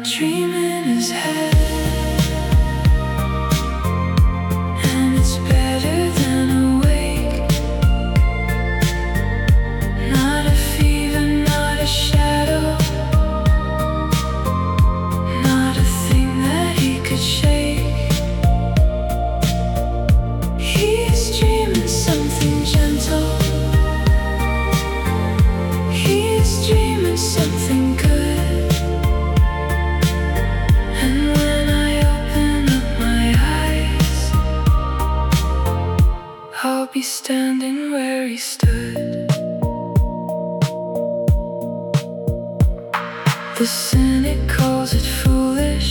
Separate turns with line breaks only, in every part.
dream in his head, and it's better than awake. Not a fever, not a shadow, not a thing that he could shake. He's dreaming something gentle, he's dreaming something good. I'll be standing where he stood. The cynic calls it foolish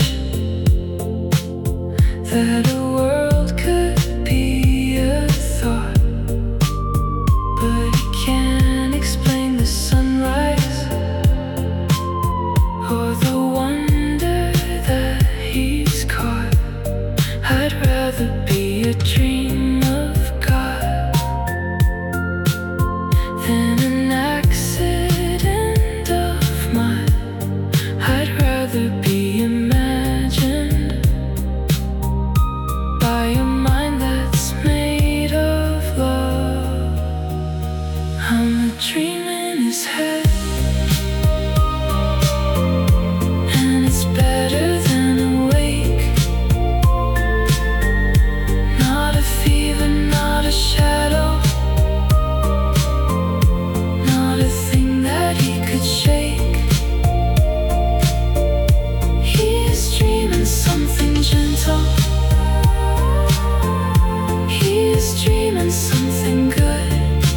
that a world could be a thought, but he can't explain the sunrise or the wonder that he's caught. I'd rather be a dream of than an accident of mine. I'd rather be imagined by a mind that's made of love. I'm a dream in his head, and it's better than awake. Not a fever, not a shadow, shake. He's dreaming something gentle, he's dreaming something good.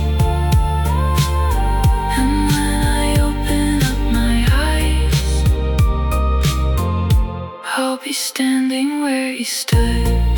And when I open up my eyes, I'll be standing where he stood.